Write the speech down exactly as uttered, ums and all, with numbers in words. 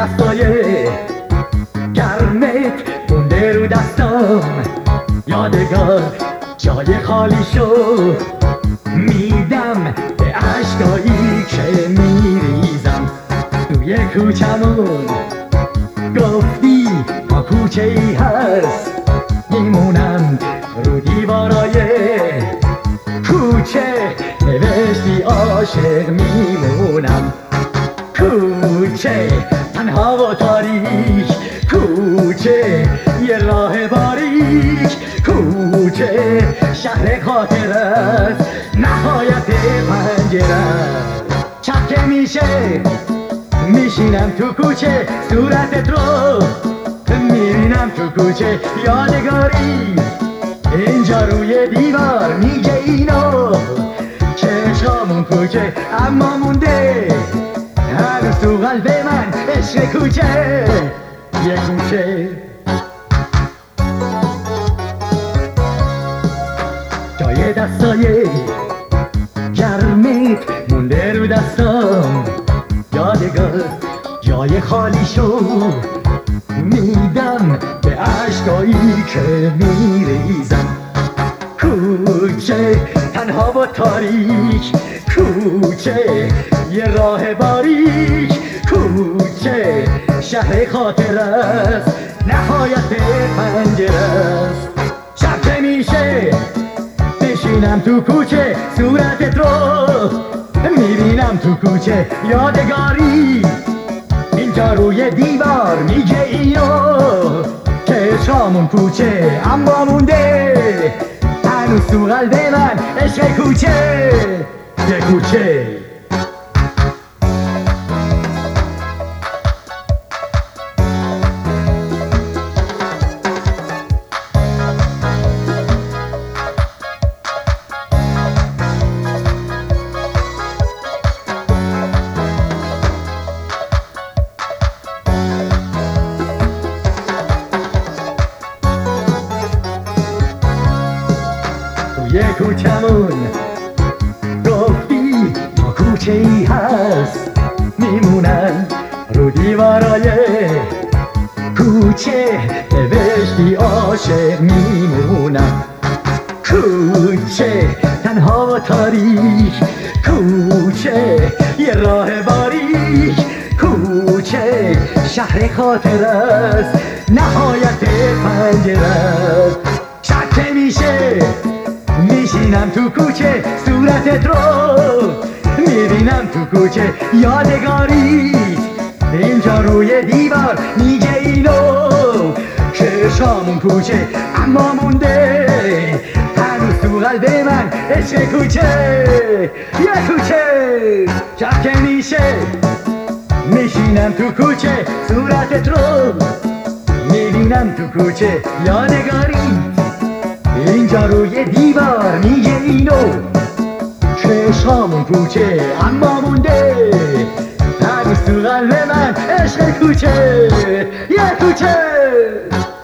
دستای گرمت مونده رو دستام، یادگار جای خالی شو میدم به عشقایی که میریزم توی کوچمون. گفتی تا کوچه ای هست میمونم رو دیوارای کوچه، نوشتی عاشق میمونم. کوچه تنها و تاریک، کوچه یه راه باریک، کوچه شهر خاطر است نهایت پنجره. شب که میشه میشینم تو کوچه، صورتت رو میبینم تو کوچه یادگاری. اینجا روی دیوار میگه اینو چشامون کوچه، اما مونده هنوز تو قلب من عشق کوچه. یه کوچه جای دستای گرمت مونده رو دستام، یادگار جای خالی شو میدم به عشقایی که میریزم. کوچه تنها و تاریک، کوچه یه راه باریک، کوچه شهر خاطر است نهایت پنجره است. شب که میشه بشینم تو کوچه، صورتت رو میبینم تو کوچه یادگاری. اینجا روی دیوار میگه اینو چشامون کوچه، اما مونده هنوز تو قلب من عشق کوچه. یه کوچه یه کوچمون گفتی تا کوچه ای هست میمونن رو دیوارای کوچه، نوشتی عاشق میمونم. کوچه تنها و تاریک، کوچه یه راه باریک، کوچه شهر خاطر است نهایت پنجره است. شب که میشه میشینم تو کوچه، صورتت رو میبینم تو کوچه یادگاری. اینجا روی دیوار میگه اینو چشامون کوچه، اما مونده هنوز تو قلب من عشق کوچه. یه کوچه شب که میشه میشینم تو کوچه، صورتت رو میبینم تو کوچه یادگاری. اینجا روی دیوار میگه اینو چشامون کوچه، اما مونده هنوز تو قلب من عشق کوچه. یه کوچه